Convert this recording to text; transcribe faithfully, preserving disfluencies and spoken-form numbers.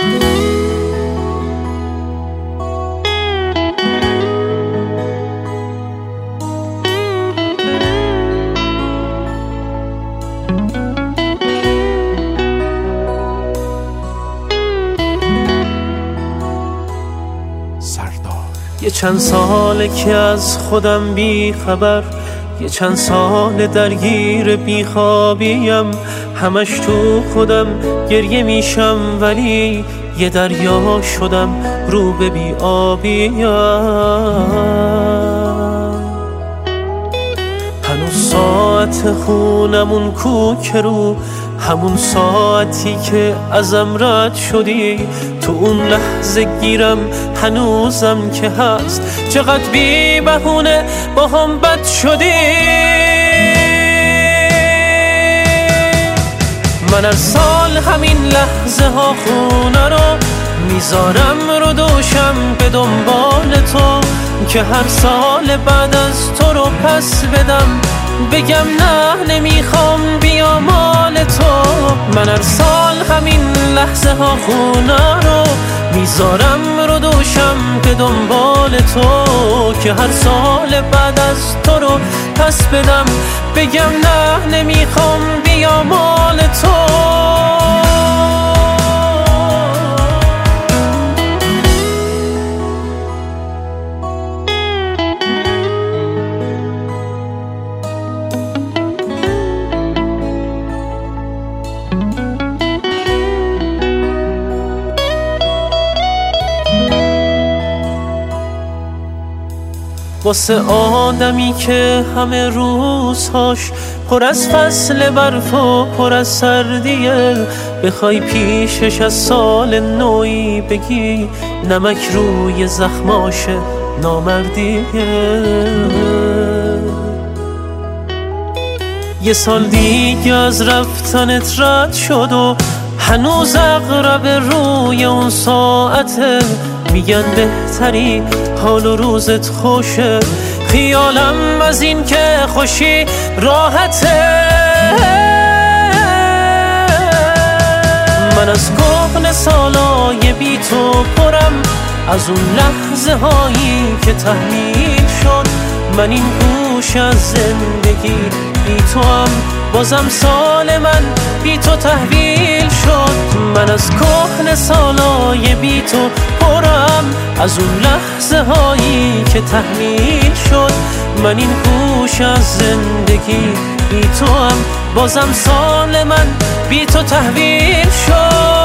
یه چند ساله که از خودم بی خبر، یه چند سال درگیر بی خوابیم، همش تو خودم گریه میشم ولی یه دریا شدم رو به بی آبیم. هنوز ساعت خونمون کوک رو همون ساعتی که ازم رد شدی، تو اون لحظه گیرم هنوزم که هست چقدر بی بهونه با هم بد شدی. من هر سال همین لحظه ها خونه رو میذارم رو دوشم به دنبال تو، که هر سال بعد از تو رو پس بدم، بگم نه نمیخوام بیا مال تو. من هر سال همین لحظه ها خونه رو میذارم رو دوشم به دنبال تو، که هر سال بعد از تو رو پس بدم، بگم نه نمیخوام بیا مال تو. واسه آدمی که همه روزهاش پر از فصل برف و پر از سردیه، بخوای پیشش از سال نوی بگی نمک روی زخماشه نامردیه. یه سال دیگه از رفتنت رد شد و هنوز اقرب روی اون ساعته، میگن بهتری حال و روزت خوشه، خیالم از این که خوشی راحته. من از کهنه سالای بی تو پرم، از اون لحظه هایی که تحمیل شد، من این گوش از زندگی بی تو هم بازم سال من بی تو تحویل شد. من از کهنه سالای بی تو پرم، از اون لحظه هایی که تحمیل شد، من این گوش از زندگی بی تو هم بازم سال من بی تو تحویل شد.